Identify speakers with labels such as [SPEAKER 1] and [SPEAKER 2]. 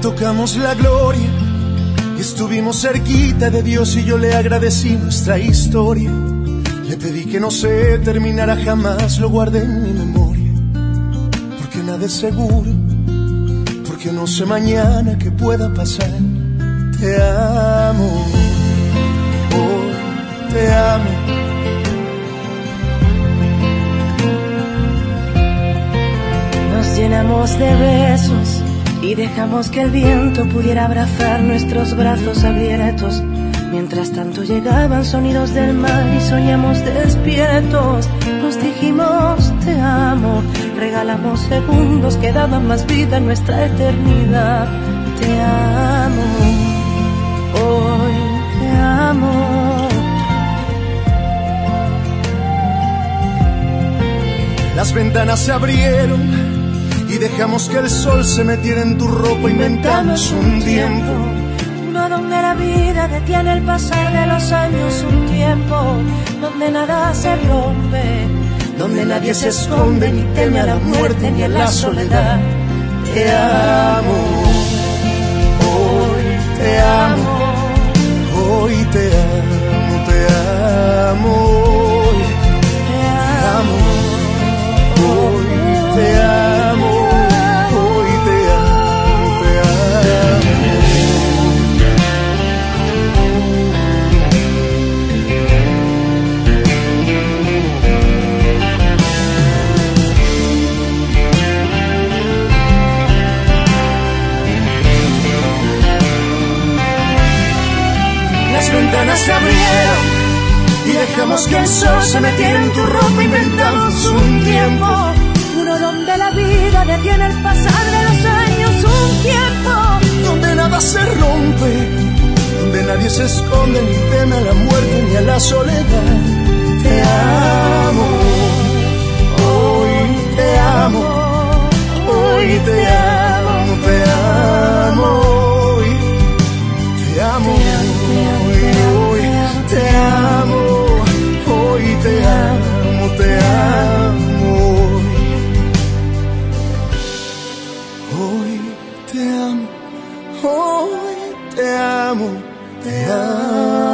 [SPEAKER 1] tocamos la gloria, estuvimos cerquita de Dios y yo le agradecí nuestra historia. Le pedí que no se terminara jamás, lo guardé en mi memoria, porque nada es seguro, porque no sé mañana qué pueda pasar. Te amo, oh, te amo.
[SPEAKER 2] Nos llenamos de besos y dejamos que el viento pudiera abrazar nuestros brazos abiertos. Mientras tanto llegaban sonidos del mar y soñamos despiertos. Nos dijimos te amo, regalamos segundos que daban más vida en nuestra eternidad. Te amo, hoy te amo.
[SPEAKER 1] Las ventanas se abrieron y dejamos que el sol se metiera en tu ropa. Inventamos un tiempo,
[SPEAKER 2] uno donde la vida detiene el pasar de los años. Un tiempo donde nada se rompe, donde nadie se esconde ni teme a la muerte ni a la soledad.
[SPEAKER 1] Te amo, hoy te amo, hoy te amo, te amo, hoy te amo, hoy te amo, hoy te amo, te amo. Las ventanas se abrieron y dejamos que el sol se metiera en tu ropa. Inventamos un tiempo,
[SPEAKER 2] uno donde la vida detiene el pasar de los años. Un tiempo
[SPEAKER 1] donde nada se rompe, donde nadie se esconde ni teme a la muerte ni a la soledad. Te amo, hoy te amo, hoy te amo, te amo, hoy te amo, hoy te amo, hoy te amo, te amo, hoy te amo, hoy te amo, te amo.